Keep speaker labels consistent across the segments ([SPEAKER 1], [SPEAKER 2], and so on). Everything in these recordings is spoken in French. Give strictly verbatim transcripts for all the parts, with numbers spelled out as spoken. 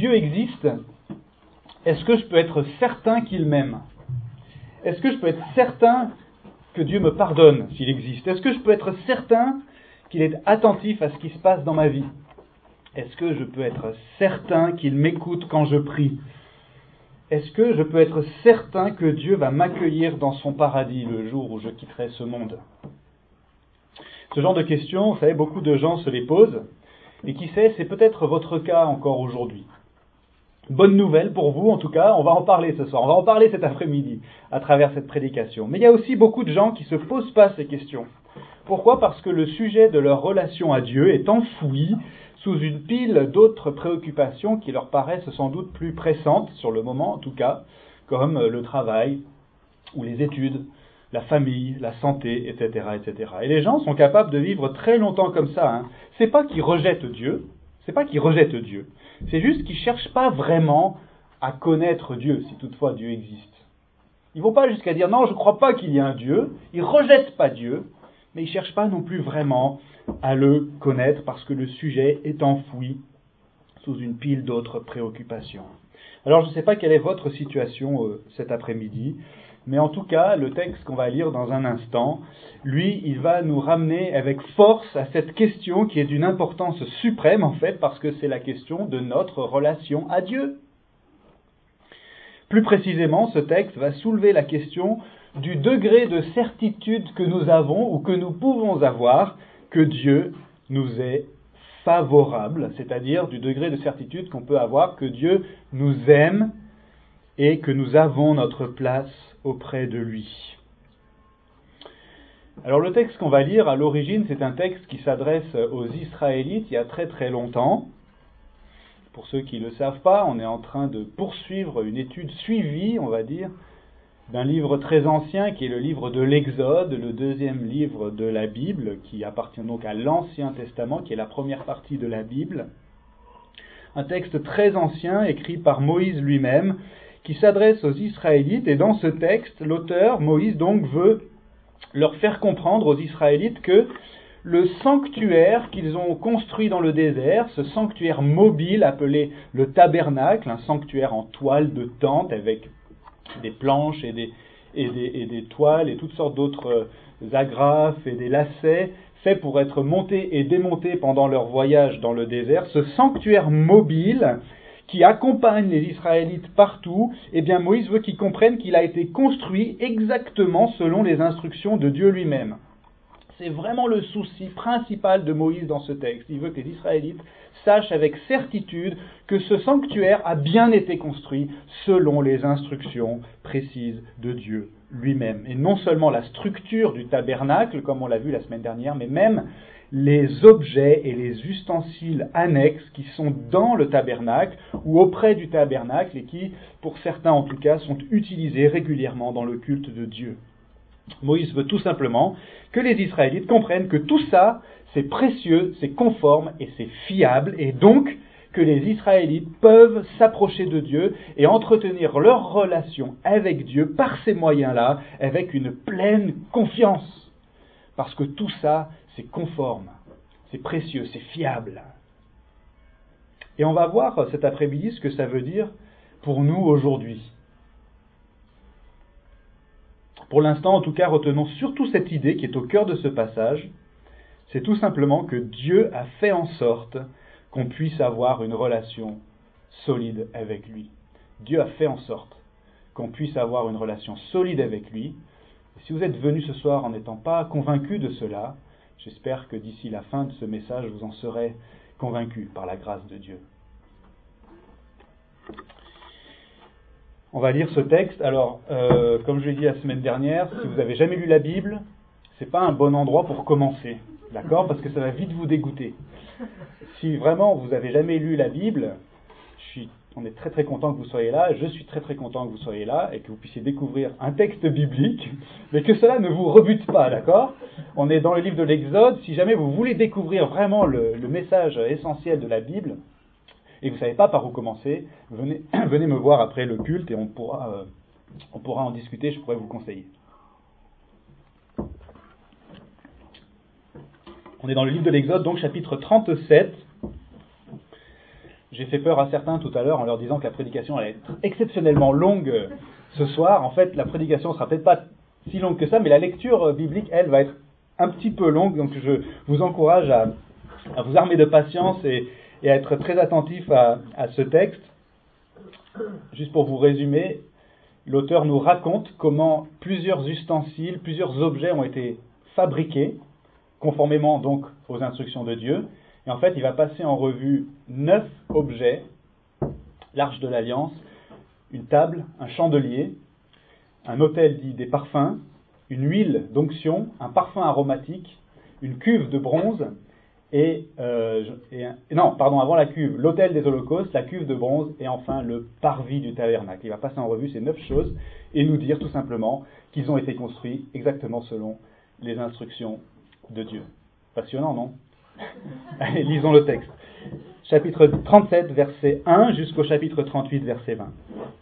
[SPEAKER 1] Dieu existe, est-ce que je peux être certain qu'il m'aime ? Est-ce que je peux être certain que Dieu me pardonne s'il existe ? Est-ce que je peux être certain qu'il est attentif à ce qui se passe dans ma vie ? Est-ce que je peux être certain qu'il m'écoute quand je prie ? Est-ce que je peux être certain que Dieu va m'accueillir dans son paradis le jour où je quitterai ce monde ? Ce genre de questions, vous savez, beaucoup de gens se les posent, et qui sait, c'est peut-être votre cas encore aujourd'hui. Bonne nouvelle pour vous, en tout cas, on va en parler ce soir, on va en parler cet après-midi, à travers cette prédication. Mais il y a aussi beaucoup de gens qui ne se posent pas ces questions. Pourquoi ? Parce que le sujet de leur relation à Dieu est enfoui sous une pile d'autres préoccupations qui leur paraissent sans doute plus pressantes, sur le moment en tout cas, comme le travail, ou les études, la famille, la santé, et cetera, et cetera. Et les gens sont capables de vivre très longtemps comme ça. Hein. C'est pas qu'ils rejettent Dieu, c'est pas qu'ils rejettent Dieu, c'est juste qu'ils cherchent pas vraiment à connaître Dieu, si toutefois Dieu existe. Ils vont pas jusqu'à dire non, je crois pas qu'il y ait un Dieu, ils rejettent pas Dieu, mais ils cherchent pas non plus vraiment à le connaître parce que le sujet est enfoui sous une pile d'autres préoccupations. Alors je ne sais pas quelle est votre situation euh, cet après-midi, mais en tout cas, le texte qu'on va lire dans un instant, lui, il va nous ramener avec force à cette question qui est d'une importance suprême, en fait, parce que c'est la question de notre relation à Dieu. Plus précisément, ce texte va soulever la question du degré de certitude que nous avons ou que nous pouvons avoir que Dieu nous est favorable, c'est-à-dire du degré de certitude qu'on peut avoir que Dieu nous aime et que nous avons notre place auprès de lui. Alors le texte qu'on va lire, à l'origine, c'est un texte qui s'adresse aux Israélites il y a très très longtemps. Pour ceux qui ne le savent pas, on est en train de poursuivre une étude suivie, on va dire, d'un livre très ancien qui est le livre de l'Exode, le deuxième livre de la Bible, qui appartient donc à l'Ancien Testament, qui est la première partie de la Bible. Un texte très ancien, écrit par Moïse lui-même, qui s'adresse aux Israélites, et dans ce texte, l'auteur, Moïse, donc, veut leur faire comprendre aux Israélites que le sanctuaire qu'ils ont construit dans le désert, ce sanctuaire mobile appelé le tabernacle, un sanctuaire en toile de tente avec des planches et des, et des, et des toiles et toutes sortes d'autres agrafes et des lacets, faits pour être montés et démontés pendant leur voyage dans le désert, ce sanctuaire mobile qui accompagne les Israélites partout, eh bien Moïse veut qu'ils comprennent qu'il a été construit exactement selon les instructions de Dieu lui-même. C'est vraiment le souci principal de Moïse dans ce texte. Il veut que les Israélites sachent avec certitude que ce sanctuaire a bien été construit selon les instructions précises de Dieu lui-même. Et non seulement la structure du tabernacle, comme on l'a vu la semaine dernière, mais même les objets et les ustensiles annexes qui sont dans le tabernacle ou auprès du tabernacle et qui, pour certains en tout cas, sont utilisés régulièrement dans le culte de Dieu. Moïse veut tout simplement que les Israélites comprennent que tout ça, c'est précieux, c'est conforme et c'est fiable, et donc que les Israélites peuvent s'approcher de Dieu et entretenir leur relation avec Dieu par ces moyens-là, avec une pleine confiance. Parce que tout ça, c'est conforme, c'est précieux, c'est fiable. Et on va voir cet après-midi ce que ça veut dire pour nous aujourd'hui. Pour l'instant, en tout cas, retenons surtout cette idée qui est au cœur de ce passage. C'est tout simplement que Dieu a fait en sorte qu'on puisse avoir une relation solide avec lui. Dieu a fait en sorte qu'on puisse avoir une relation solide avec lui. Et si vous êtes venus ce soir en n'étant pas convaincus de cela, j'espère que d'ici la fin de ce message, vous en serez convaincus par la grâce de Dieu. On va lire ce texte. Alors, euh, comme je l'ai dit la semaine dernière, si vous n'avez jamais lu la Bible, c'est pas un bon endroit pour commencer, d'accord ? Parce que ça va vite vous dégoûter. Si vraiment vous n'avez jamais lu la Bible, je suis, on est très très content que vous soyez là, je suis très très content que vous soyez là et que vous puissiez découvrir un texte biblique, mais que cela ne vous rebute pas, d'accord ? On est dans le livre de l'Exode. Si jamais vous voulez découvrir vraiment le, le message essentiel de la Bible, et vous ne savez pas par où commencer, venez, venez me voir après le culte et on pourra, euh, on pourra en discuter, je pourrais vous conseiller. On est dans le livre de l'Exode, donc chapitre trente-sept. J'ai fait peur à certains tout à l'heure en leur disant que la prédication allait être exceptionnellement longue euh, ce soir. En fait, la prédication sera peut-être pas si longue que ça, mais la lecture euh, biblique, elle, va être un petit peu longue. Donc je vous encourage à, à vous armer de patience et, et à être très attentif à, à ce texte. Juste pour vous résumer, l'auteur nous raconte comment plusieurs ustensiles, plusieurs objets ont été fabriqués, conformément donc aux instructions de Dieu. Et en fait, il va passer en revue neuf objets: l'arche de l'alliance, une table, un chandelier, un autel dit des parfums, une huile d'onction, un parfum aromatique, une cuve de bronze, et, euh, et un, non, pardon, avant la cuve, l'autel des holocaustes, la cuve de bronze, et enfin le parvis du tabernacle. Il va passer en revue ces neuf choses et nous dire tout simplement qu'ils ont été construits exactement selon les instructions de Dieu. Passionnant, non? Allez, lisons le texte. Chapitre trente-sept, verset un, jusqu'au chapitre trente-huit, verset vingt.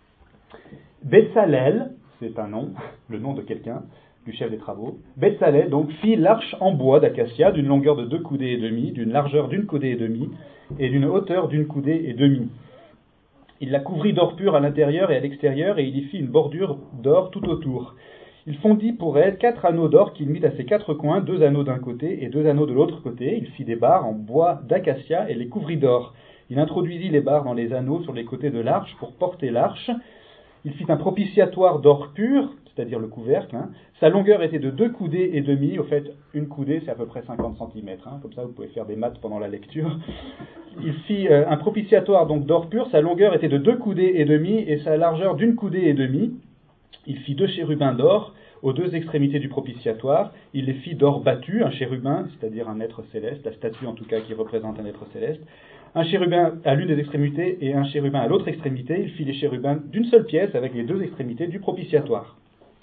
[SPEAKER 1] Betsalel, c'est un nom, le nom de quelqu'un, du chef des travaux. Betsalel donc fit l'arche en bois d'acacia d'une longueur de deux coudées et demie, d'une largeur d'une coudée et demie, et d'une hauteur d'une coudée et demie. Il la couvrit d'or pur à l'intérieur et à l'extérieur, et il y fit une bordure d'or tout autour. Il fondit pour elle quatre anneaux d'or qu'il mit à ses quatre coins, deux anneaux d'un côté et deux anneaux de l'autre côté. Il fit des barres en bois d'acacia et les couvrit d'or. Il introduisit les barres dans les anneaux sur les côtés de l'arche pour porter l'arche. Il fit un propitiatoire d'or pur, c'est-à-dire le couvercle. Hein. Sa longueur était de deux coudées et demie. Au fait, une coudée, c'est à peu près cinquante centimètres. Hein. Comme ça, vous pouvez faire des maths pendant la lecture. Il fit euh, un propitiatoire donc d'or pur. Sa longueur était de deux coudées et demie et sa largeur d'une coudée et demie. Il fit deux chérubins d'or aux deux extrémités du propitiatoire. Il les fit d'or battu, un chérubin, c'est-à-dire un être céleste, la statue en tout cas qui représente un être céleste, un chérubin à l'une des extrémités et un chérubin à l'autre extrémité. Il fit les chérubins d'une seule pièce avec les deux extrémités du propitiatoire.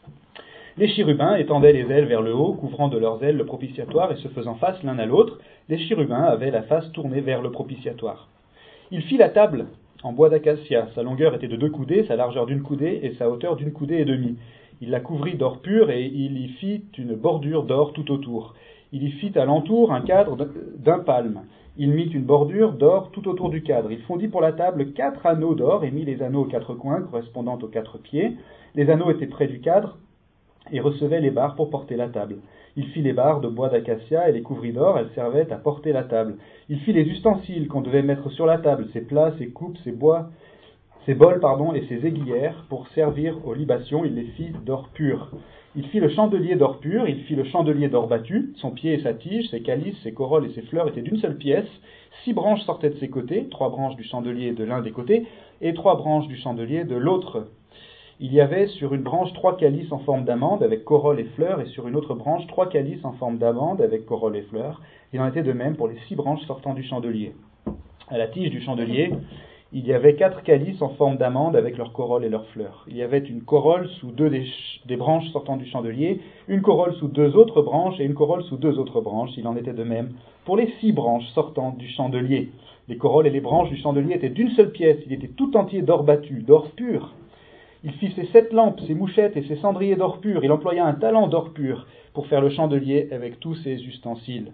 [SPEAKER 1] Les chérubins étendaient les ailes vers le haut, couvrant de leurs ailes le propitiatoire et se faisant face l'un à l'autre. Les chérubins avaient la face tournée vers le propitiatoire. Il fit la table en bois d'acacia. Sa longueur était de deux coudées, sa largeur d'une coudée et sa hauteur d'une coudée et demie. Il la couvrit d'or pur et il y fit une bordure d'or tout autour. Il y fit à l'entour un cadre d'un palme. Il mit une bordure d'or tout autour du cadre. Il fondit pour la table quatre anneaux d'or et mit les anneaux aux quatre coins, correspondant aux quatre pieds. Les anneaux étaient près du cadre et recevaient les barres pour porter la table. Il fit les barres de bois d'acacia et les couvrit d'or, elles servaient à porter la table. Il fit les ustensiles qu'on devait mettre sur la table, ses plats, ses coupes, ses bois, ses bols, pardon, et ses aiguillères, pour servir aux libations. Il les fit d'or pur. Il fit le chandelier d'or pur, il fit le chandelier d'or battu, son pied et sa tige, ses calices, ses corolles et ses fleurs étaient d'une seule pièce. Six branches sortaient de ses côtés, trois branches du chandelier de l'un des côtés, et trois branches du chandelier de l'autre. Il y avait sur une branche trois calices en forme d'amande avec corolle et fleurs, et sur une autre branche trois calices en forme d'amande avec corolle et fleurs. Il en était de même pour les six branches sortant du chandelier. À la tige du chandelier, il y avait quatre calices en forme d'amande avec leurs corolles et leurs fleurs. Il y avait une corolle sous deux des, ch- des branches sortant du chandelier, une corolle sous deux autres branches et une corolle sous deux autres branches. Il en était de même pour les six branches sortant du chandelier. Les corolles et les branches du chandelier étaient d'une seule pièce. Il était tout entier d'or battu, d'or pur. Il fit ses sept lampes, ses mouchettes et ses cendriers d'or pur. Il employa un talent d'or pur pour faire le chandelier avec tous ses ustensiles.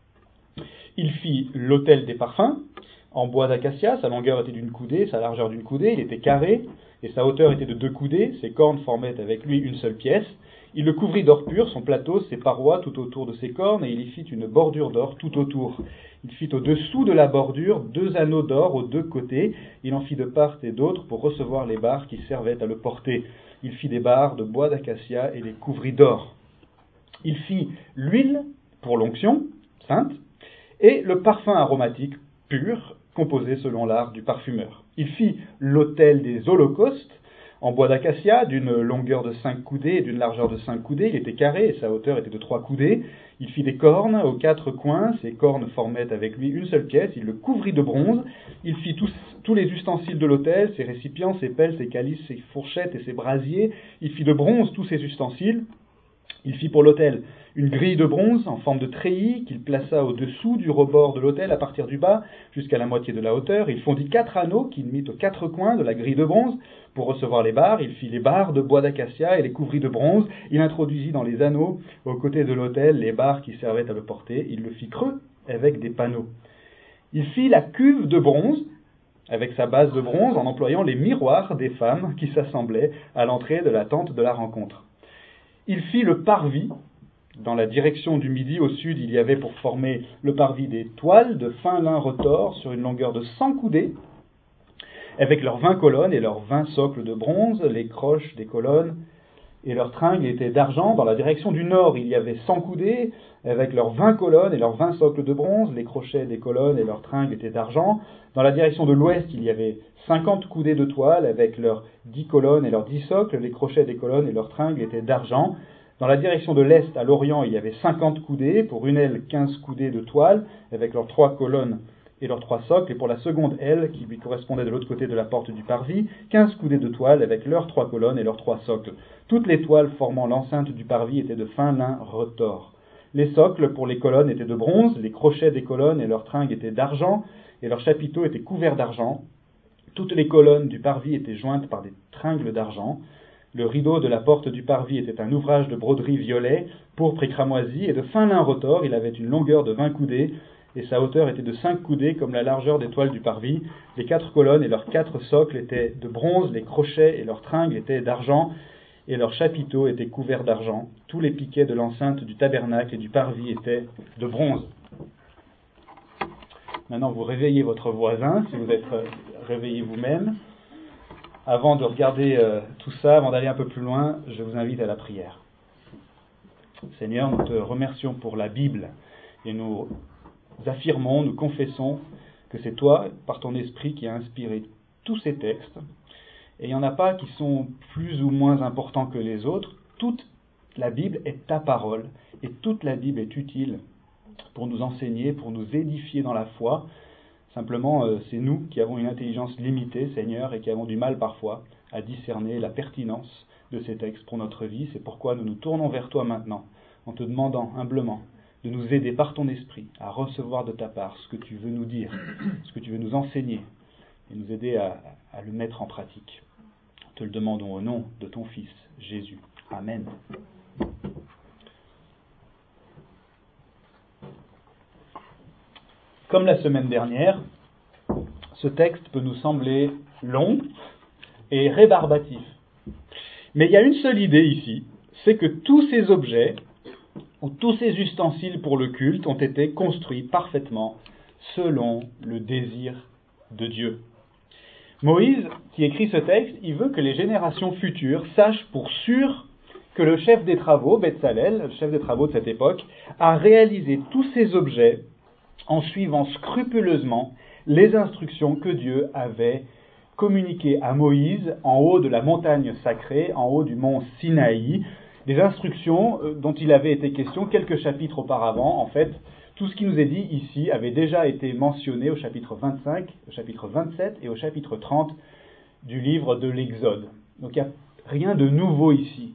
[SPEAKER 1] Il fit l'autel des parfums en bois d'acacia. Sa longueur était d'une coudée, sa largeur d'une coudée. Il était carré et sa hauteur était de deux coudées. Ses cornes formaient avec lui une seule pièce. Il le couvrit d'or pur, son plateau, ses parois tout autour de ses cornes, et il y fit une bordure d'or tout autour. Il fit au-dessous de la bordure deux anneaux d'or aux deux côtés. Il en fit de part et d'autre pour recevoir les barres qui servaient à le porter. Il fit des barres de bois d'acacia et les couvrit d'or. Il fit l'huile pour l'onction sainte et le parfum aromatique pur, composé selon l'art du parfumeur. Il fit l'autel des holocaustes en bois d'acacia, d'une longueur de cinq coudées et d'une largeur de cinq coudées. Il était carré et sa hauteur était de trois coudées. Il fit des cornes aux quatre coins. Ces cornes formaient avec lui une seule pièce. Il le couvrit de bronze. Il fit tous, tous les ustensiles de l'autel, ses récipients, ses pelles, ses calices, ses fourchettes et ses brasiers. Il fit de bronze tous ses ustensiles. Il fit pour l'autel une grille de bronze en forme de treillis qu'il plaça au-dessous du rebord de l'autel à partir du bas jusqu'à la moitié de la hauteur. Il fondit quatre anneaux qu'il mit aux quatre coins de la grille de bronze pour recevoir les barres. Il fit les barres de bois d'acacia et les couvrit de bronze. Il introduisit dans les anneaux aux côtés de l'autel les barres qui servaient à le porter. Il le fit creux avec des panneaux. Il fit la cuve de bronze avec sa base de bronze, en employant les miroirs des femmes qui s'assemblaient à l'entrée de la tente de la rencontre. Il fit le parvis. Dans la direction du midi, au sud, il y avait pour former le parvis des toiles de fin lin retors sur une longueur de cent coudées, avec leurs vingt colonnes et leurs vingt socles de bronze. Les croches des colonnes et leurs tringles étaient d'argent. Dans la direction du nord, il y avait cent coudées, avec leurs vingt colonnes et leurs vingt socles de bronze. Les crochets des colonnes et leurs tringles étaient d'argent. Dans la direction de l'ouest, il y avait cinquante coudées de toile, avec leurs dix colonnes et leurs dix socles. Les crochets des colonnes et leurs tringles étaient d'argent. Dans la direction de l'est, à l'orient, il y avait cinquante coudées, pour une aile, quinze coudées de toile, avec leurs trois colonnes et leurs trois socles, et pour la seconde aile, qui lui correspondait de l'autre côté de la porte du parvis, quinze coudées de toile, avec leurs trois colonnes et leurs trois socles. Toutes les toiles formant l'enceinte du parvis étaient de fin lin retors. Les socles pour les colonnes étaient de bronze, les crochets des colonnes et leurs tringles étaient d'argent, et leurs chapiteaux étaient couverts d'argent. Toutes les colonnes du parvis étaient jointes par des tringles d'argent. Le rideau de la porte du parvis était un ouvrage de broderie violet, pourpre et cramoisi, et de fin lin retors. Il avait une longueur de vingt coudées, et sa hauteur était de cinq coudées, comme la largeur des toiles du parvis. Les quatre colonnes et leurs quatre socles étaient de bronze, les crochets et leurs tringles étaient d'argent, et leurs chapiteaux étaient couverts d'argent. Tous les piquets de l'enceinte du tabernacle et du parvis étaient de bronze. Maintenant, vous réveillez votre voisin, si vous êtes réveillé vous-même. Avant de regarder euh, tout ça, avant d'aller un peu plus loin, je vous invite à la prière. Seigneur, nous te remercions pour la Bible et nous affirmons, nous confessons que c'est toi, par ton esprit, qui a inspiré tous ces textes. Et il n'y en a pas qui sont plus ou moins importants que les autres. Toute la Bible est ta parole et toute la Bible est utile pour nous enseigner, pour nous édifier dans la foi. Simplement, euh, c'est nous qui avons une intelligence limitée, Seigneur, et qui avons du mal parfois à discerner la pertinence de ces textes pour notre vie. C'est pourquoi nous nous tournons vers toi maintenant, en te demandant humblement de nous aider par ton esprit à recevoir de ta part ce que tu veux nous dire, ce que tu veux nous enseigner, et nous aider à, à le mettre en pratique. Te le demandons au nom de ton Fils, Jésus. Amen. Comme la semaine dernière, ce texte peut nous sembler long et rébarbatif. Mais il y a une seule idée ici, c'est que tous ces objets, ou tous ces ustensiles pour le culte, ont été construits parfaitement selon le désir de Dieu. Moïse, qui écrit ce texte, il veut que les générations futures sachent pour sûr que le chef des travaux, Betsalel, le chef des travaux de cette époque, a réalisé tous ces objets en suivant scrupuleusement les instructions que Dieu avait communiquées à Moïse en haut de la montagne sacrée, en haut du mont Sinaï, des instructions dont il avait été question quelques chapitres auparavant. En fait, tout ce qui nous est dit ici avait déjà été mentionné au chapitre vingt-cinq, au chapitre vingt-sept et au chapitre trente du livre de l'Exode. Donc il n'y a rien de nouveau ici.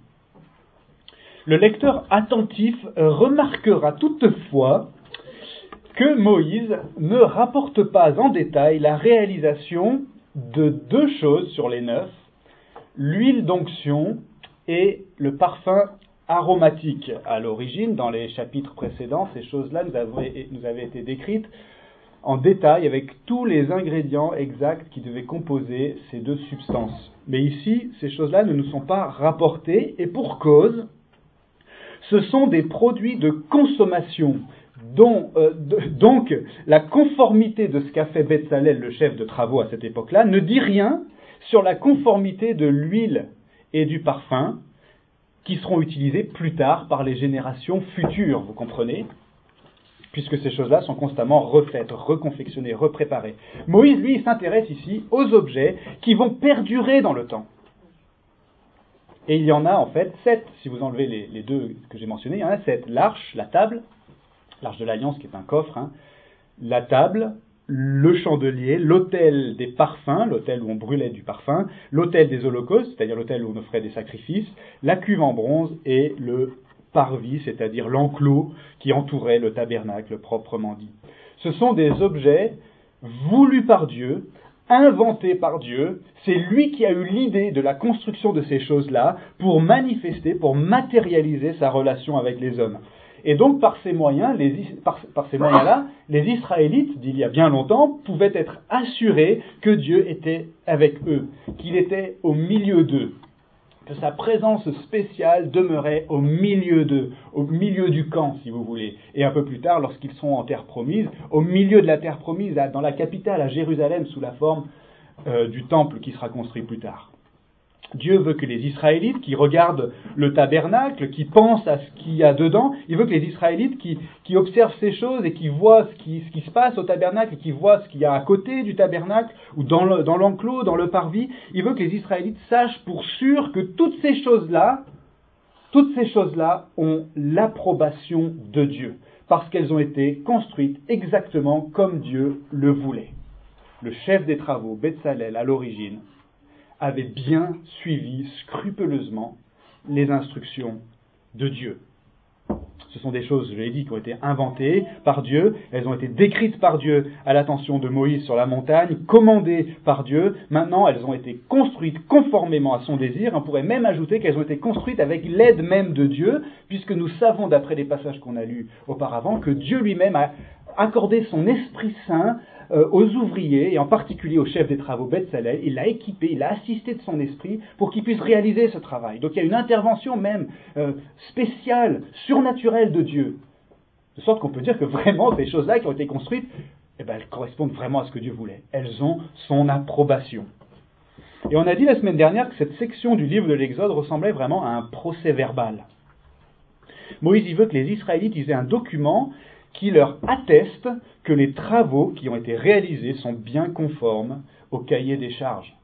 [SPEAKER 1] Le lecteur attentif remarquera toutefois que Moïse ne rapporte pas en détail la réalisation de deux choses sur les neuf, l'huile d'onction et le parfum aromatique. À l'origine, dans les chapitres précédents, ces choses-là nous avaient, nous avaient été décrites en détail avec tous les ingrédients exacts qui devaient composer ces deux substances. Mais ici, ces choses-là ne nous sont pas rapportées, et pour cause, ce sont des produits de consommation. Dont, euh, de, donc, la conformité de ce qu'a fait Betsalel, le chef de travaux à cette époque-là, ne dit rien sur la conformité de l'huile et du parfum qui seront utilisés plus tard par les générations futures, vous comprenez ? Puisque ces choses-là sont constamment refaites, reconfectionnées, repréparées. Moïse, lui, il s'intéresse ici aux objets qui vont perdurer dans le temps. Et il y en a en fait sept, si vous enlevez les, les deux que j'ai mentionnés, il y en a sept. L'arche, la table, l'arche de l'Alliance qui est un coffre, hein, la table, le chandelier, l'autel des parfums, l'autel où on brûlait du parfum, l'autel des holocaustes, c'est-à-dire l'autel où on offrait des sacrifices, la cuve en bronze et le parvis, c'est-à-dire l'enclos qui entourait le tabernacle proprement dit. Ce sont des objets voulus par Dieu, inventés par Dieu. C'est lui qui a eu l'idée de la construction de ces choses-là pour manifester, pour matérialiser sa relation avec les hommes. Et donc, par ces moyens, les, par, par ces moyens-là, les Israélites, d'il y a bien longtemps, pouvaient être assurés que Dieu était avec eux, qu'il était au milieu d'eux, que sa présence spéciale demeurait au milieu d'eux, au milieu du camp, si vous voulez. Et un peu plus tard, lorsqu'ils sont en terre promise, au milieu de la terre promise, dans la capitale, à Jérusalem, sous la forme euh, du temple qui sera construit plus tard. Dieu veut que les Israélites qui regardent le tabernacle, qui pensent à ce qu'il y a dedans, il veut que les Israélites qui, qui observent ces choses et qui voient ce qui, ce qui se passe au tabernacle et qui voient ce qu'il y a à côté du tabernacle ou dans, le, dans l'enclos, dans le parvis, il veut que les Israélites sachent pour sûr que toutes ces choses-là, toutes ces choses-là ont l'approbation de Dieu, parce qu'elles ont été construites exactement comme Dieu le voulait. Le chef des travaux, Betsalel, à l'origine, avait bien suivi scrupuleusement les instructions de Dieu. Ce sont des choses, je l'ai dit, qui ont été inventées par Dieu, elles ont été décrites par Dieu à l'attention de Moïse sur la montagne, commandées par Dieu, maintenant elles ont été construites conformément à son désir, on pourrait même ajouter qu'elles ont été construites avec l'aide même de Dieu, puisque nous savons, d'après les passages qu'on a lus auparavant, que Dieu lui-même a accordé son Esprit Saint aux ouvriers, et en particulier au chef des travaux Betsalel, il l'a équipé, il l'a assisté de son esprit pour qu'il puisse réaliser ce travail. Donc il y a une intervention même euh, spéciale, surnaturelle de Dieu. De sorte qu'on peut dire que vraiment ces choses-là qui ont été construites, eh ben, elles correspondent vraiment à ce que Dieu voulait. Elles ont son approbation. Et on a dit la semaine dernière que cette section du livre de l'Exode ressemblait vraiment à un procès verbal. Moïse il veut que les Israélites aient un document qui leur atteste que les travaux qui ont été réalisés sont bien conformes au cahier des charges.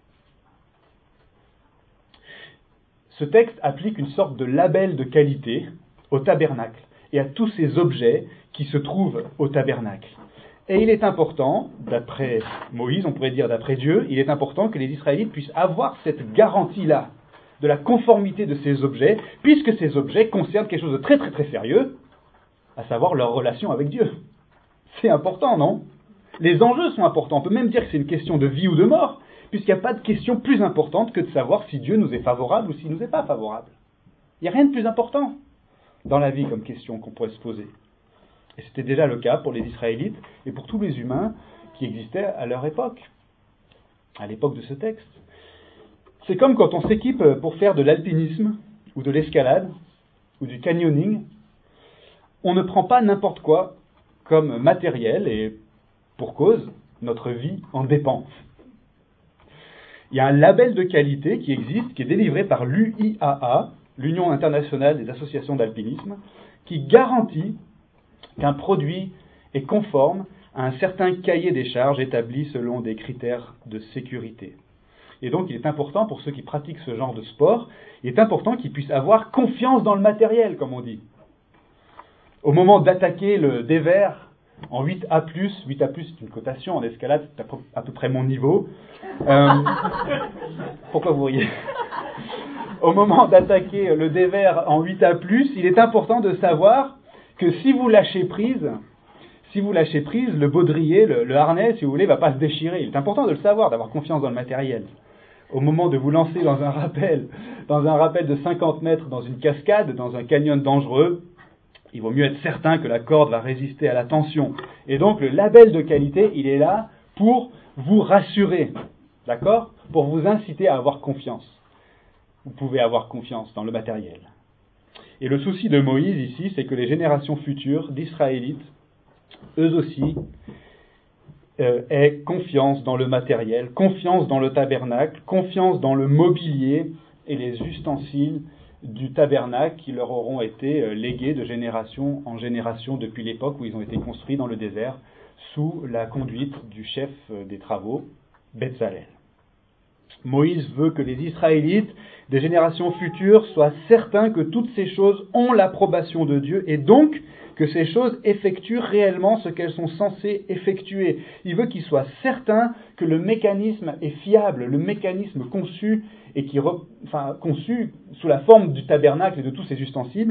[SPEAKER 1] Ce texte applique une sorte de label de qualité au tabernacle et à tous ces objets qui se trouvent au tabernacle. Et il est important, d'après Moïse, on pourrait dire d'après Dieu, il est important que les Israélites puissent avoir cette garantie-là de la conformité de ces objets, puisque ces objets concernent quelque chose de très très très sérieux, à savoir leur relation avec Dieu. C'est important, non? Les enjeux sont importants. On peut même dire que c'est une question de vie ou de mort, puisqu'il n'y a pas de question plus importante que de savoir si Dieu nous est favorable ou s'il ne nous est pas favorable. Il n'y a rien de plus important dans la vie comme question qu'on pourrait se poser. Et c'était déjà le cas pour les Israélites et pour tous les humains qui existaient à leur époque, à l'époque de ce texte. C'est comme quand on s'équipe pour faire de l'alpinisme ou de l'escalade ou du canyoning. On ne prend pas n'importe quoi comme matériel et pour cause, notre vie en dépend. Il y a un label de qualité qui existe, qui est délivré par l'U I A A, l'Union internationale des associations d'alpinisme, qui garantit qu'un produit est conforme à un certain cahier des charges établi selon des critères de sécurité. Et donc il est important pour ceux qui pratiquent ce genre de sport, il est important qu'ils puissent avoir confiance dans le matériel, comme on dit. Au moment d'attaquer le dévers en huit A plus, huit A plus c'est une cotation en escalade, c'est à peu près mon niveau. Euh, pourquoi vous riez ? Au moment d'attaquer le dévers en huit A plus, il est important de savoir que si vous lâchez prise, si vous lâchez prise, le baudrier, le, le harnais, si vous voulez, ne va pas se déchirer. Il est important de le savoir, d'avoir confiance dans le matériel. Au moment de vous lancer dans un rappel, dans un rappel de cinquante mètres dans une cascade, dans un canyon dangereux, il vaut mieux être certain que la corde va résister à la tension. Et donc le label de qualité, il est là pour vous rassurer, d'accord ? Pour vous inciter à avoir confiance. Vous pouvez avoir confiance dans le matériel. Et le souci de Moïse ici, c'est que les générations futures d'Israélites, eux aussi, euh, aient confiance dans le matériel, confiance dans le tabernacle, confiance dans le mobilier et les ustensiles du tabernacle qui leur auront été légués de génération en génération depuis l'époque où ils ont été construits dans le désert sous la conduite du chef des travaux, Betsalel. Moïse veut que les Israélites des générations futures soient certains que toutes ces choses ont l'approbation de Dieu et donc que ces choses effectuent réellement ce qu'elles sont censées effectuer. Il veut qu'ils soient certains que le mécanisme est fiable, le mécanisme conçu et qui, enfin, conçu sous la forme du tabernacle et de tous ses ustensiles,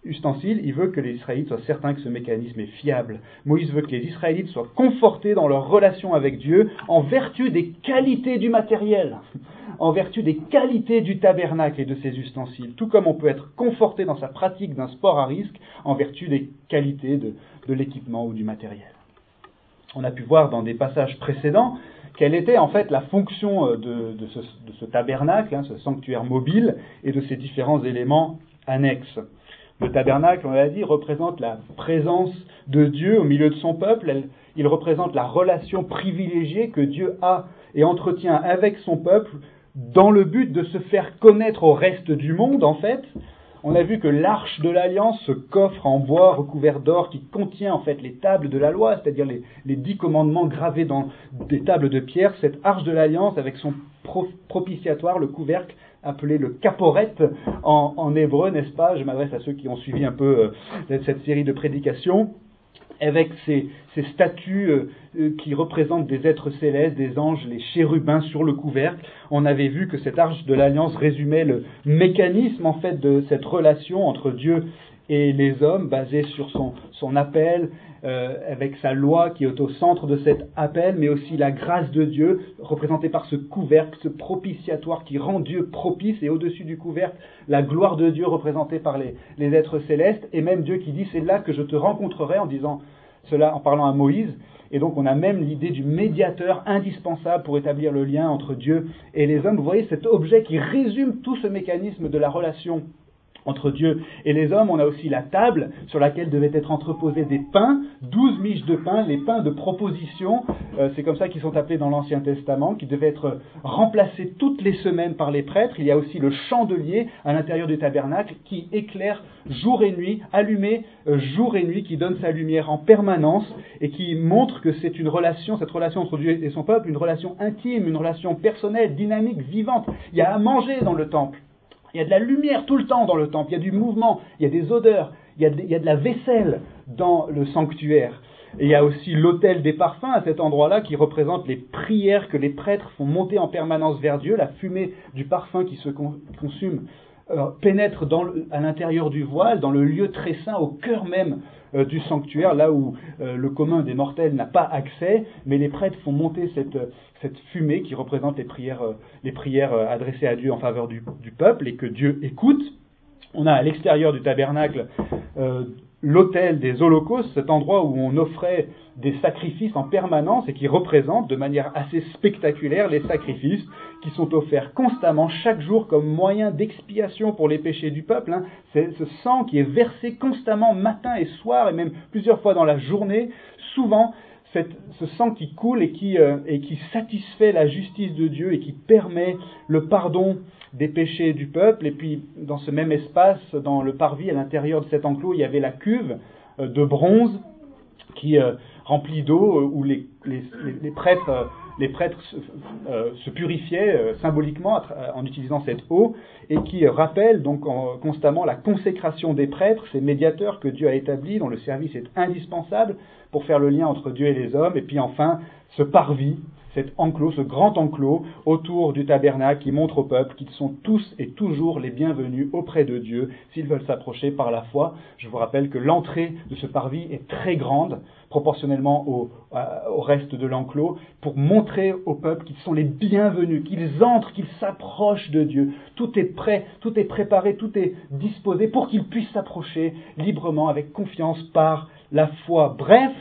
[SPEAKER 1] ustensile, il veut que les Israélites soient certains que ce mécanisme est fiable. Moïse veut que les Israélites soient confortés dans leur relation avec Dieu en vertu des qualités du matériel, en vertu des qualités du tabernacle et de ses ustensiles, tout comme on peut être conforté dans sa pratique d'un sport à risque en vertu des qualités de, de l'équipement ou du matériel. On a pu voir dans des passages précédents quelle était en fait la fonction de, de, ce, de ce tabernacle, hein, ce sanctuaire mobile, et de ses différents éléments annexes. Le tabernacle, on l'a dit, représente la présence de Dieu au milieu de son peuple. Elle, il représente la relation privilégiée que Dieu a et entretient avec son peuple dans le but de se faire connaître au reste du monde, en fait. On a vu que l'arche de l'Alliance, ce coffre en bois recouvert d'or qui contient en fait les tables de la loi, c'est-à-dire les, les dix commandements gravés dans des tables de pierre, cette arche de l'Alliance avec son pro- propitiatoire, le couvercle, appelé le caporet en, en hébreu, n'est-ce pas? Je m'adresse à ceux qui ont suivi un peu euh, cette série de prédications, avec ces, ces statues euh, qui représentent des êtres célestes, des anges, les chérubins sur le couvercle. On avait vu que cette arche de l'Alliance résumait le mécanisme en fait de cette relation entre Dieu et les hommes, basée sur son, son appel, euh, avec sa loi qui est au centre de cet appel, mais aussi la grâce de Dieu, représentée par ce couvercle, ce propitiatoire qui rend Dieu propice, et au-dessus du couvercle, la gloire de Dieu représentée par les, les êtres célestes, et même Dieu qui dit « c'est là que je te rencontrerai » en disant cela, en parlant à Moïse. Et donc on a même l'idée du médiateur indispensable pour établir le lien entre Dieu et les hommes. Vous voyez cet objet qui résume tout ce mécanisme de la relation entre Dieu et les hommes. On a aussi la table sur laquelle devaient être entreposés des pains, douze miches de pain, les pains de proposition, euh, c'est comme ça qu'ils sont appelés dans l'Ancien Testament, qui devaient être remplacés toutes les semaines par les prêtres. Il y a aussi le chandelier à l'intérieur du tabernacle qui éclaire jour et nuit, allumé euh, jour et nuit, qui donne sa lumière en permanence et qui montre que c'est une relation, cette relation entre Dieu et son peuple, une relation intime, une relation personnelle, dynamique, vivante. Il y a à manger dans le temple. Il y a de la lumière tout le temps dans le temple, il y a du mouvement, il y a des odeurs, il y a de, il y a de la vaisselle dans le sanctuaire. Et il y a aussi l'autel des parfums à cet endroit-là qui représente les prières que les prêtres font monter en permanence vers Dieu. La fumée du parfum qui se consume euh, pénètre dans le, à l'intérieur du voile, dans le lieu très saint, au cœur même euh, du sanctuaire, là où euh, le commun des mortels n'a pas accès, mais les prêtres font monter cette, cette fumée qui représente les prières, euh, les prières euh, adressées à Dieu en faveur du, du peuple et que Dieu écoute. On a à l'extérieur du tabernacle euh, l'autel des holocaustes, cet endroit où on offrait des sacrifices en permanence et qui représente de manière assez spectaculaire les sacrifices qui sont offerts constamment chaque jour comme moyen d'expiation pour les péchés du peuple. Hein. C'est ce sang qui est versé constamment matin et soir et même plusieurs fois dans la journée, souvent cette, ce sang qui coule et qui, euh, et qui satisfait la justice de Dieu et qui permet le pardon des péchés du peuple. Et puis dans ce même espace, dans le parvis, à l'intérieur de cet enclos, il y avait la cuve euh, de bronze qui euh, remplie d'eau, euh, où les, les, les prêtres, euh, les prêtres se, euh, se purifiaient euh, symboliquement à, en utilisant cette eau, et qui euh, rappelle donc en, constamment la consécration des prêtres, ces médiateurs que Dieu a établis, dont le service est indispensable pour faire le lien entre Dieu et les hommes. Et puis enfin, ce parvis, cet enclos, ce grand enclos autour du tabernacle qui montre au peuple qu'ils sont tous et toujours les bienvenus auprès de Dieu s'ils veulent s'approcher par la foi. Je vous rappelle que l'entrée de ce parvis est très grande, proportionnellement au, au reste de l'enclos, pour montrer au peuple qu'ils sont les bienvenus, qu'ils entrent, qu'ils s'approchent de Dieu. Tout est prêt, tout est préparé, tout est disposé pour qu'ils puissent s'approcher librement, avec confiance, par la foi. Bref,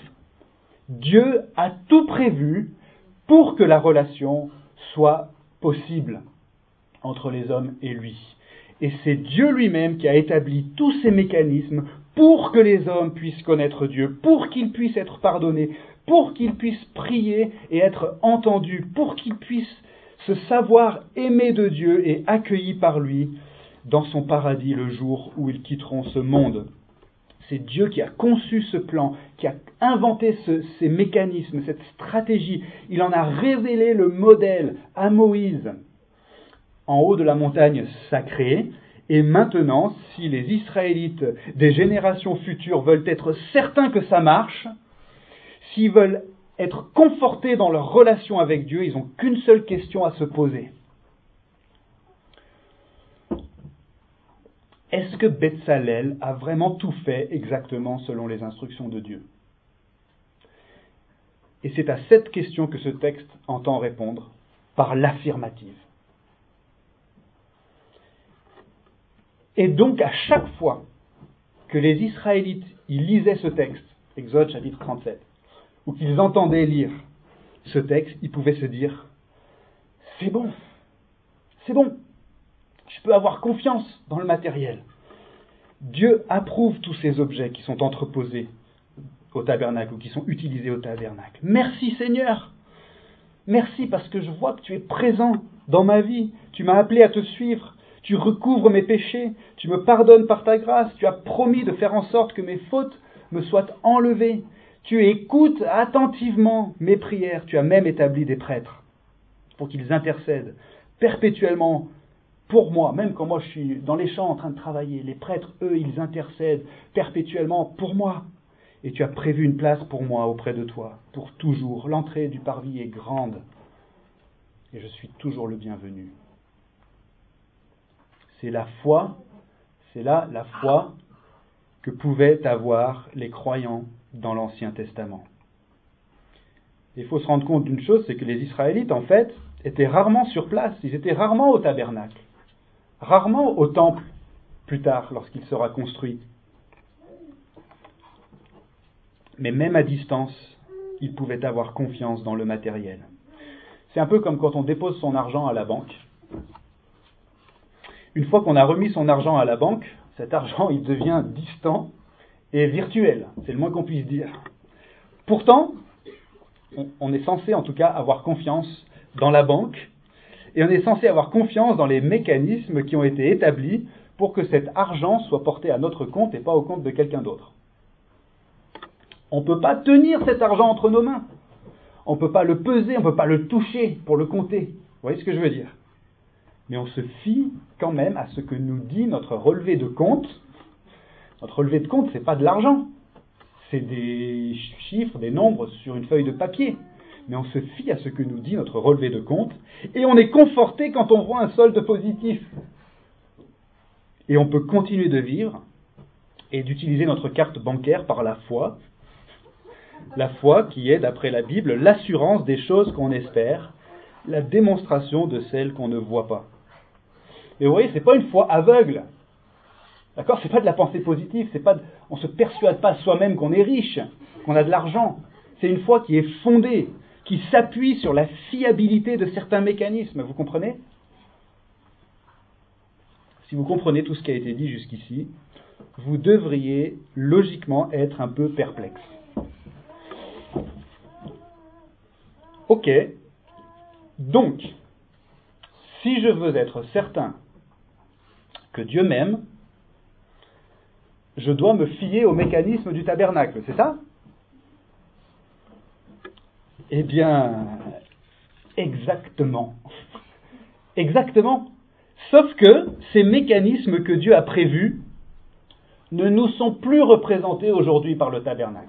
[SPEAKER 1] Dieu a tout prévu pour que la relation soit possible entre les hommes et lui. Et c'est Dieu lui-même qui a établi tous ces mécanismes pour que les hommes puissent connaître Dieu, pour qu'ils puissent être pardonnés, pour qu'ils puissent prier et être entendus, pour qu'ils puissent se savoir aimés de Dieu et accueillis par lui dans son paradis le jour où ils quitteront ce monde. C'est Dieu qui a conçu ce plan, qui a inventé ce, ces mécanismes, cette stratégie. Il en a révélé le modèle à Moïse en haut de la montagne sacrée. Et maintenant, si les Israélites des générations futures veulent être certains que ça marche, s'ils veulent être confortés dans leur relation avec Dieu, ils n'ont qu'une seule question à se poser. est-ce que Betsalel a vraiment tout fait exactement selon les instructions de Dieu? Et c'est à cette question que ce texte entend répondre par l'affirmative. Et donc à chaque fois que les Israélites ils lisaient ce texte, Exode chapitre trente-sept, ou qu'ils entendaient lire ce texte, ils pouvaient se dire « C'est bon, c'est bon, je peux avoir confiance dans le matériel. Dieu approuve tous ces objets qui sont entreposés au tabernacle ou qui sont utilisés au tabernacle. Merci Seigneur, merci parce que je vois que tu es présent dans ma vie, tu m'as appelé à te suivre. Tu recouvres mes péchés, tu me pardonnes par ta grâce, tu as promis de faire en sorte que mes fautes me soient enlevées. Tu écoutes attentivement mes prières, tu as même établi des prêtres pour qu'ils intercèdent perpétuellement pour moi, même quand moi je suis dans les champs en train de travailler. Les prêtres, eux, ils intercèdent perpétuellement pour moi. Et tu as prévu une place pour moi auprès de toi, pour toujours. L'entrée du parvis est grande et je suis toujours le bienvenu. C'est la foi, c'est là la foi que pouvaient avoir les croyants dans l'Ancien Testament. Il faut se rendre compte d'une chose, c'est que les Israélites, en fait, étaient rarement sur place, ils étaient rarement au tabernacle, rarement au temple, plus tard, lorsqu'il sera construit. Mais même à distance, ils pouvaient avoir confiance dans le matériel. C'est un peu comme quand on dépose son argent à la banque. Une fois qu'on a remis son argent à la banque, cet argent il devient distant et virtuel, c'est le moins qu'on puisse dire. Pourtant, on, on est censé en tout cas avoir confiance dans la banque et on est censé avoir confiance dans les mécanismes qui ont été établis pour que cet argent soit porté à notre compte et pas au compte de quelqu'un d'autre. On ne peut pas tenir cet argent entre nos mains. On ne peut pas le peser, on ne peut pas le toucher pour le compter. Vous voyez ce que je veux dire ? Mais on se fie quand même à ce que nous dit notre relevé de compte. Notre relevé de compte, ce n'est pas de l'argent. C'est des chiffres, des nombres sur une feuille de papier. Mais on se fie à ce que nous dit notre relevé de compte. Et on est conforté quand on voit un solde positif. Et on peut continuer de vivre et d'utiliser notre carte bancaire par la foi. La foi qui est, d'après la Bible, l'assurance des choses qu'on espère, la démonstration de celles qu'on ne voit pas. Et vous voyez, ce n'est pas une foi aveugle. D'accord ? Ce n'est pas de la pensée positive. C'est pas de, on ne se persuade pas soi-même qu'on est riche, qu'on a de l'argent. C'est une foi qui est fondée, qui s'appuie sur la fiabilité de certains mécanismes. Vous comprenez ? Si vous comprenez tout ce qui a été dit jusqu'ici, vous devriez logiquement être un peu perplexe. Ok. Donc, si je veux être certain que Dieu m'aime, je dois me fier au mécanisme du tabernacle, c'est ça ? Eh bien, exactement. Exactement. Sauf que ces mécanismes que Dieu a prévus ne nous sont plus représentés aujourd'hui par le tabernacle.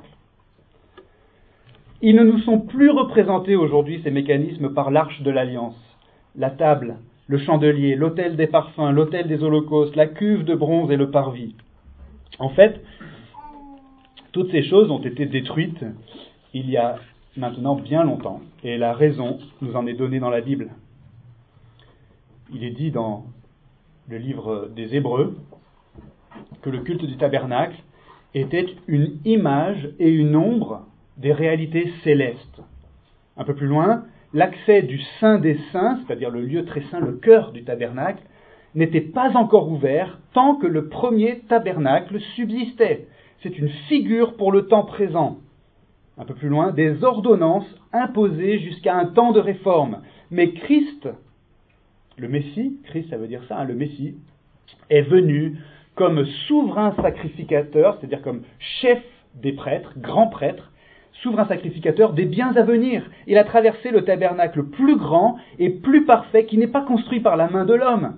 [SPEAKER 1] Ils ne nous sont plus représentés aujourd'hui, ces mécanismes, par l'arche de l'alliance, la table, le chandelier, l'autel des parfums, l'autel des holocaustes, la cuve de bronze et le parvis. En fait, toutes ces choses ont été détruites il y a maintenant bien longtemps, et la raison nous en est donnée dans la Bible. Il est dit dans le livre des Hébreux que le culte du tabernacle était une image et une ombre des réalités célestes. Un peu plus loin, l'accès du Saint des Saints, c'est-à-dire le lieu très saint, le cœur du tabernacle, n'était pas encore ouvert tant que le premier tabernacle subsistait. C'est une figure pour le temps présent. Un peu plus loin, des ordonnances imposées jusqu'à un temps de réforme. Mais Christ, le Messie, Christ ça veut dire ça, hein, le Messie, est venu comme souverain sacrificateur, c'est-à-dire comme chef des prêtres, grand prêtre, souverain sacrificateur des biens à venir. Il a traversé le tabernacle plus grand et plus parfait qui n'est pas construit par la main de l'homme.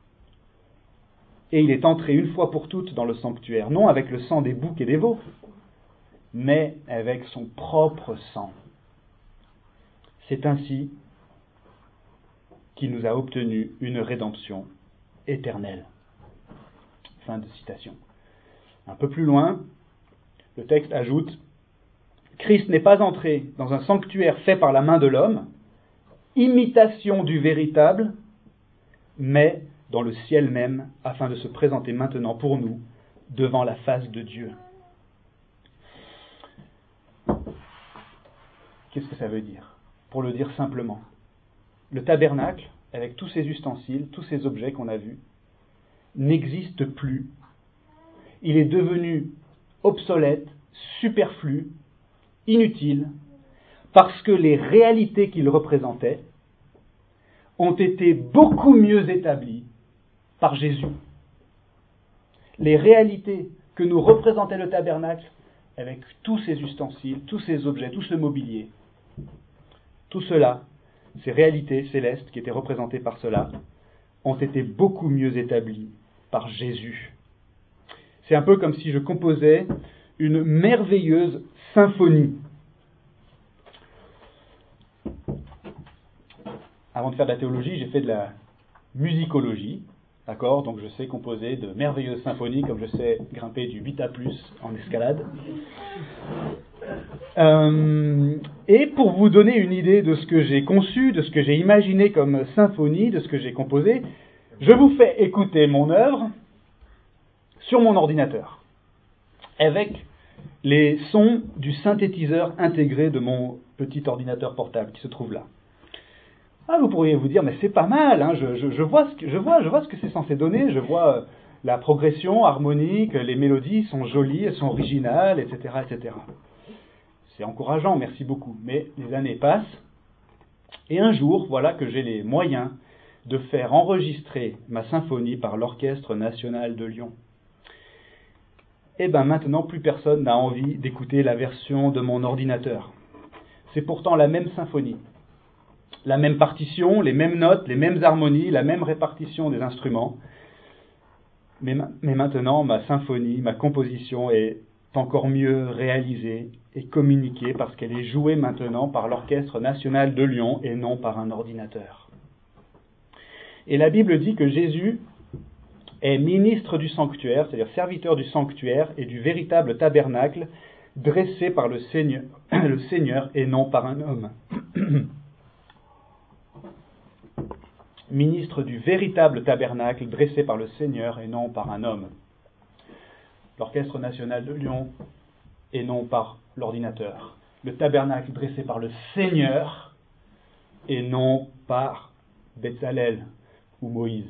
[SPEAKER 1] Et il est entré une fois pour toutes dans le sanctuaire, non avec le sang des boucs et des veaux, mais avec son propre sang. C'est ainsi qu'il nous a obtenu une rédemption éternelle. Fin de citation. Un peu plus loin, le texte ajoute « Christ n'est pas entré dans un sanctuaire fait par la main de l'homme, imitation du véritable, mais dans le ciel même, afin de se présenter maintenant pour nous devant la face de Dieu. » Qu'est-ce que ça veut dire ? Pour le dire simplement, le tabernacle, avec tous ses ustensiles, tous ces objets qu'on a vus, n'existe plus. Il est devenu obsolète, superflu, inutile, parce que les réalités qu'il représentait ont été beaucoup mieux établies par Jésus. Les réalités que nous représentait le tabernacle, avec tous ces ustensiles, tous ces objets, tout ce mobilier, tout cela, ces réalités célestes qui étaient représentées par cela, ont été beaucoup mieux établies par Jésus. C'est un peu comme si je composais une merveilleuse symphonie. Avant de faire de la théologie, j'ai fait de la musicologie, d'accord ? Donc je sais composer de merveilleuses symphonies, comme je sais grimper du huit A plus, en escalade. Euh, et pour vous donner une idée de ce que j'ai conçu, de ce que j'ai imaginé comme symphonie, de ce que j'ai composé, je vous fais écouter mon œuvre sur mon ordinateur, avec les sons du synthétiseur intégré de mon petit ordinateur portable qui se trouve là. Ah, vous pourriez vous dire, mais c'est pas mal, hein, je, je, je, vois ce que, je, vois, je vois ce que c'est censé donner, je vois euh, la progression harmonique, les mélodies sont jolies, elles sont originales, et cetera, et cetera. C'est encourageant, merci beaucoup. Mais les années passent, et un jour, voilà que j'ai les moyens de faire enregistrer ma symphonie par l'Orchestre national de Lyon. Et bien maintenant, plus personne n'a envie d'écouter la version de mon ordinateur. C'est pourtant la même symphonie, la même partition, les mêmes notes, les mêmes harmonies, la même répartition des instruments. Mais, mais maintenant, ma symphonie, ma composition est encore mieux réalisée et communiquée parce qu'elle est jouée maintenant par l'Orchestre national de Lyon et non par un ordinateur. Et la Bible dit que Jésus est ministre du sanctuaire, c'est-à-dire serviteur du sanctuaire et du véritable tabernacle dressé par le Seigneur, le Seigneur et non par un homme. Ministre du véritable tabernacle dressé par le Seigneur et non par un homme. L'Orchestre national de Lyon et non par l'ordinateur. Le tabernacle dressé par le Seigneur et non par Bezalel ou Moïse.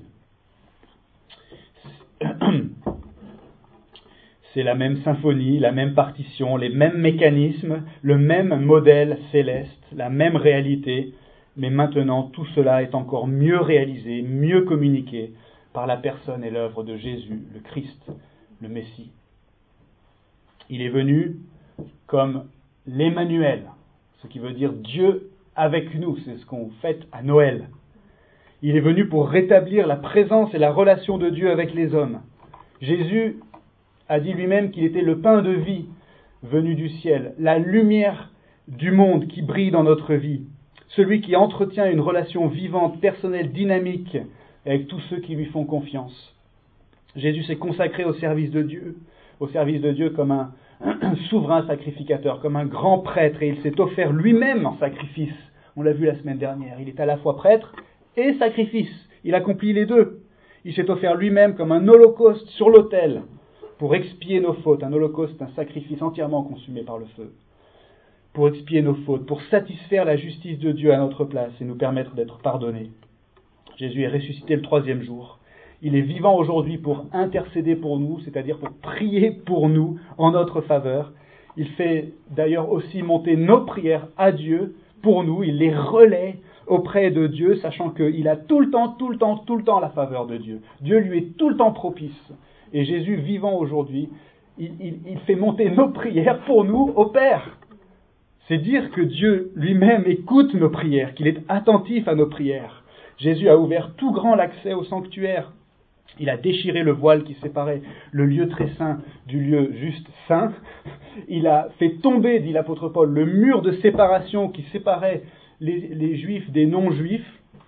[SPEAKER 1] C'est la même symphonie, la même partition, les mêmes mécanismes, le même modèle céleste, la même réalité, mais maintenant tout cela est encore mieux réalisé, mieux communiqué par la personne et l'œuvre de Jésus, le Christ, le Messie. Il est venu comme l'Emmanuel, ce qui veut dire Dieu avec nous, c'est ce qu'on fête à Noël. Il est venu pour rétablir la présence et la relation de Dieu avec les hommes. Jésus a dit lui-même qu'il était le pain de vie venu du ciel, la lumière du monde qui brille dans notre vie, celui qui entretient une relation vivante, personnelle, dynamique avec tous ceux qui lui font confiance. Jésus s'est consacré au service de Dieu, au service de Dieu comme un, un souverain sacrificateur, comme un grand prêtre, et il s'est offert lui-même en sacrifice. On l'a vu la semaine dernière, il est à la fois prêtre et sacrifice. Il accomplit les deux. Il s'est offert lui-même comme un holocauste sur l'autel pour expier nos fautes. Un holocauste, un sacrifice entièrement consumé par le feu. Pour expier nos fautes, pour satisfaire la justice de Dieu à notre place et nous permettre d'être pardonnés. Jésus est ressuscité le troisième jour. Il est vivant aujourd'hui pour intercéder pour nous, c'est-à-dire pour prier pour nous en notre faveur. Il fait d'ailleurs aussi monter nos prières à Dieu pour nous. Il les relaie auprès de Dieu, sachant qu'il a tout le temps, tout le temps, tout le temps la faveur de Dieu. Dieu lui est tout le temps propice. Et Jésus, vivant aujourd'hui, il, il, il fait monter nos prières pour nous au Père. C'est dire que Dieu lui-même écoute nos prières, qu'il est attentif à nos prières. Jésus a ouvert tout grand l'accès au sanctuaire. Il a déchiré le voile qui séparait le lieu très saint du lieu juste saint. Il a fait tomber, dit l'apôtre Paul, le mur de séparation qui séparait les, les juifs des non-juifs.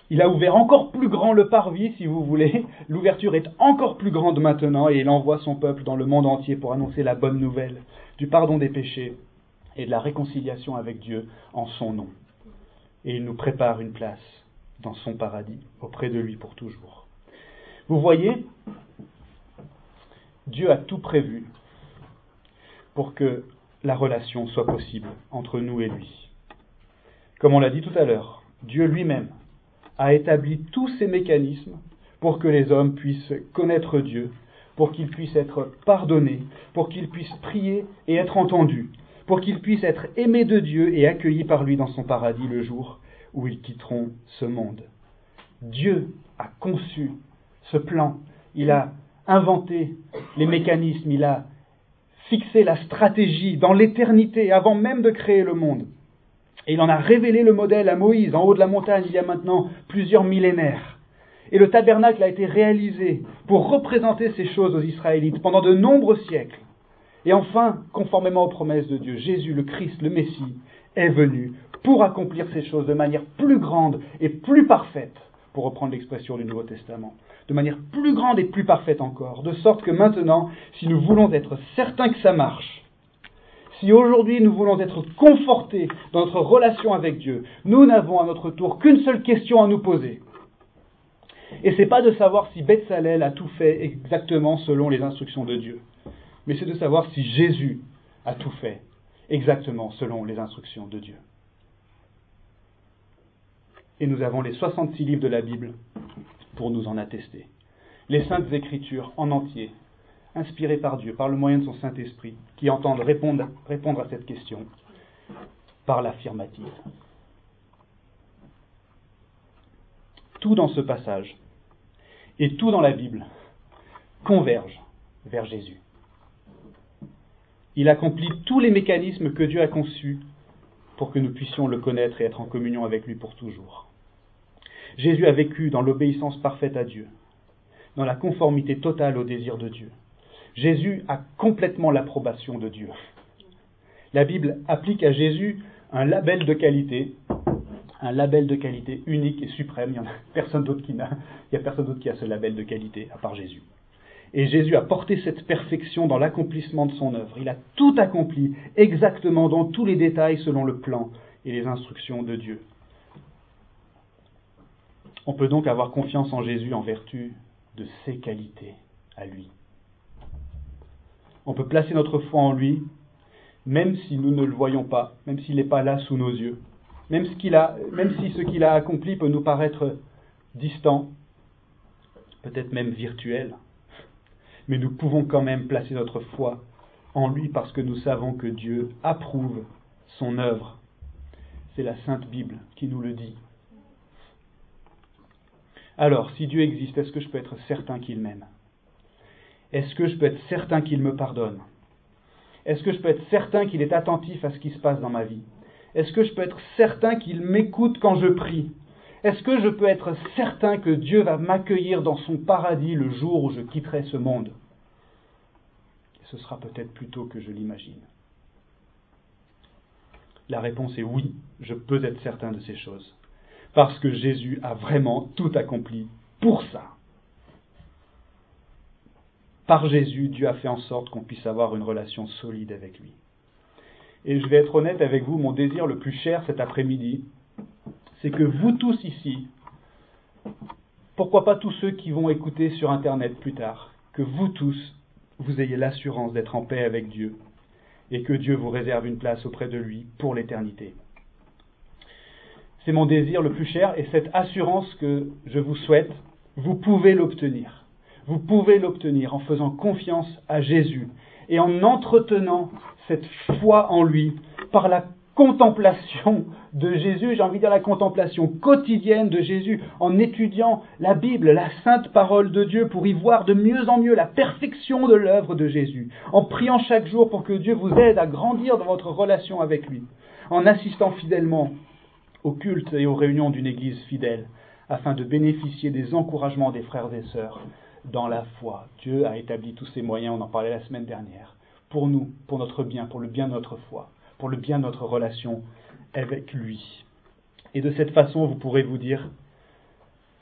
[SPEAKER 1] Il a ouvert encore plus grand le parvis, si vous voulez. L'ouverture est encore plus grande maintenant et il envoie son peuple dans le monde entier pour annoncer la bonne nouvelle du pardon des péchés et de la réconciliation avec Dieu en son nom. Et il nous prépare une place dans son paradis, auprès de lui pour toujours. Vous voyez, Dieu a tout prévu pour que la relation soit possible entre nous et lui. Comme on l'a dit tout à l'heure, Dieu lui-même a établi tous ces mécanismes pour que les hommes puissent connaître Dieu, pour qu'ils puissent être pardonnés, pour qu'ils puissent prier et être entendus, pour qu'ils puissent être aimés de Dieu et accueillis par lui dans son paradis le jour où ils quitteront ce monde. Dieu a conçu ce plan, il a inventé les mécanismes, il a fixé la stratégie dans l'éternité avant même de créer le monde. Et il en a révélé le modèle à Moïse en haut de la montagne il y a maintenant plusieurs millénaires. Et le tabernacle a été réalisé pour représenter ces choses aux Israélites pendant de nombreux siècles. Et enfin, conformément aux promesses de Dieu, Jésus, le Christ, le Messie, est venu pour accomplir ces choses de manière plus grande et plus parfaite, pour reprendre l'expression du Nouveau Testament, de manière plus grande et plus parfaite encore, de sorte que maintenant, si nous voulons être certains que ça marche, si aujourd'hui nous voulons être confortés dans notre relation avec Dieu, nous n'avons à notre tour qu'une seule question à nous poser. Et ce n'est pas de savoir si Betsalel a tout fait exactement selon les instructions de Dieu, mais c'est de savoir si Jésus a tout fait exactement selon les instructions de Dieu. Et nous avons les soixante-six livres de la Bible pour nous en attester. Les Saintes Écritures en entier, inspirées par Dieu, par le moyen de son Saint-Esprit, qui entendent répondre, répondre à cette question par l'affirmative. Tout dans ce passage et tout dans la Bible converge vers Jésus. Il accomplit tous les mécanismes que Dieu a conçus pour que nous puissions le connaître et être en communion avec lui pour toujours. Jésus a vécu dans l'obéissance parfaite à Dieu, dans la conformité totale au désir de Dieu. Jésus a complètement l'approbation de Dieu. La Bible applique à Jésus un label de qualité, un label de qualité unique et suprême. Il n'y a personne d'autre qui n'a, il y a personne d'autre qui a ce label de qualité à part Jésus. Et Jésus a porté cette perfection dans l'accomplissement de son œuvre. Il a tout accompli exactement dans tous les détails selon le plan et les instructions de Dieu. On peut donc avoir confiance en Jésus en vertu de ses qualités à lui. On peut placer notre foi en lui, même si nous ne le voyons pas, même s'il n'est pas là sous nos yeux, même, ce qu'il a, même si ce qu'il a accompli peut nous paraître distant, peut-être même virtuel. Mais nous pouvons quand même placer notre foi en lui parce que nous savons que Dieu approuve son œuvre. C'est la Sainte Bible qui nous le dit. Alors, si Dieu existe, est-ce que je peux être certain qu'il m'aime ? Est-ce que je peux être certain qu'il me pardonne ? Est-ce que je peux être certain qu'il est attentif à ce qui se passe dans ma vie ? Est-ce que je peux être certain qu'il m'écoute quand je prie ? Est-ce que je peux être certain que Dieu va m'accueillir dans son paradis le jour où je quitterai ce monde ? Et ce sera peut-être plus tôt que je l'imagine. La réponse est oui, je peux être certain de ces choses. Parce que Jésus a vraiment tout accompli pour ça. Par Jésus, Dieu a fait en sorte qu'on puisse avoir une relation solide avec lui. Et je vais être honnête avec vous, mon désir le plus cher cet après-midi, c'est que vous tous ici, pourquoi pas tous ceux qui vont écouter sur Internet plus tard, que vous tous, vous ayez l'assurance d'être en paix avec Dieu et que Dieu vous réserve une place auprès de lui pour l'éternité. C'est mon désir le plus cher et cette assurance que je vous souhaite, vous pouvez l'obtenir. Vous pouvez l'obtenir en faisant confiance à Jésus et en entretenant cette foi en lui par la contemplation de Jésus, j'ai envie de dire la contemplation quotidienne de Jésus, en étudiant la Bible, la sainte parole de Dieu, pour y voir de mieux en mieux la perfection de l'œuvre de Jésus, en priant chaque jour pour que Dieu vous aide à grandir dans votre relation avec lui, en assistant fidèlement au culte et aux réunions d'une Église fidèle, afin de bénéficier des encouragements des frères et sœurs dans la foi. Dieu a établi tous ces moyens, on en parlait la semaine dernière, pour nous, pour notre bien, pour le bien de notre foi, pour le bien de notre relation avec lui. Et de cette façon, vous pourrez vous dire,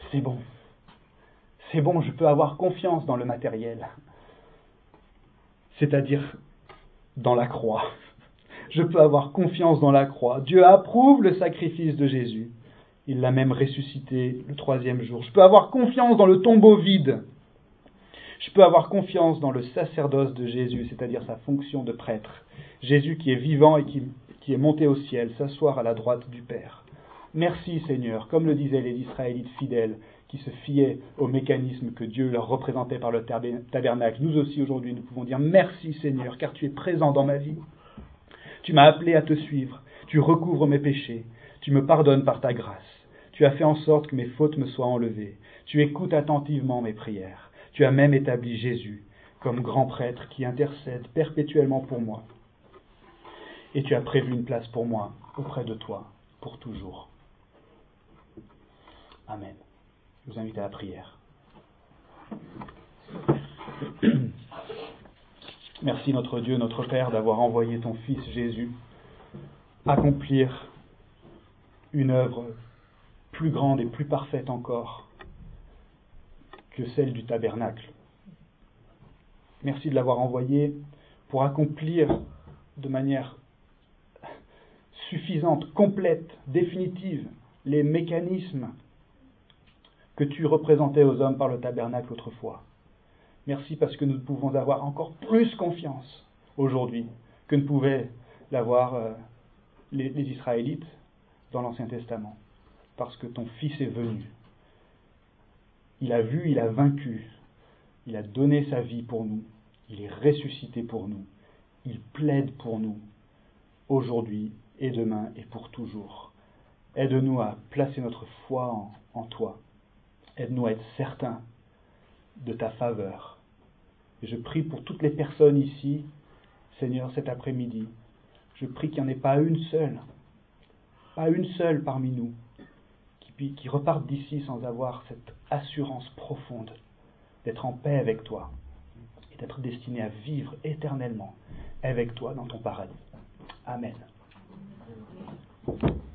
[SPEAKER 1] c'est bon. C'est bon, je peux avoir confiance dans le matériel. C'est-à-dire dans la croix. Je peux avoir confiance dans la croix. Dieu approuve le sacrifice de Jésus. Il l'a même ressuscité le troisième jour. Je peux avoir confiance dans le tombeau vide. Je peux avoir confiance dans le sacerdoce de Jésus, c'est-à-dire sa fonction de prêtre. Jésus qui est vivant et qui, qui est monté au ciel, s'asseoir à la droite du Père. Merci Seigneur, comme le disaient les Israélites fidèles, qui se fiaient au mécanisme que Dieu leur représentait par le tabernacle. Nous aussi aujourd'hui, nous pouvons dire merci Seigneur, car tu es présent dans ma vie. Tu m'as appelé à te suivre, tu recouvres mes péchés, tu me pardonnes par ta grâce. Tu as fait en sorte que mes fautes me soient enlevées. Tu écoutes attentivement mes prières. Tu as même établi Jésus comme grand prêtre qui intercède perpétuellement pour moi. Et tu as prévu une place pour moi auprès de toi pour toujours. Amen. Je vous invite à la prière. Merci notre Dieu, notre Père, d'avoir envoyé ton Fils Jésus accomplir une œuvre plus grande et plus parfaite encore que celle du tabernacle. Merci de l'avoir envoyé pour accomplir de manière suffisante, complète, définitive, les mécanismes que tu représentais aux hommes par le tabernacle autrefois. Merci parce que nous pouvons avoir encore plus confiance aujourd'hui que ne pouvaient l'avoir euh, les, les Israélites dans l'Ancien Testament. Parce que ton Fils est venu. Il a vu, il a vaincu. Il a donné sa vie pour nous. Il est ressuscité pour nous. Il plaide pour nous aujourd'hui et demain et pour toujours. Aide-nous à placer notre foi en, en toi. Aide-nous à être certains de ta faveur. Et je prie pour toutes les personnes ici, Seigneur, cet après-midi. Je prie qu'il n'y en ait pas une seule, pas une seule parmi nous, qui, qui repartent d'ici sans avoir cette assurance profonde d'être en paix avec toi et d'être destiné à vivre éternellement avec toi dans ton paradis. Amen.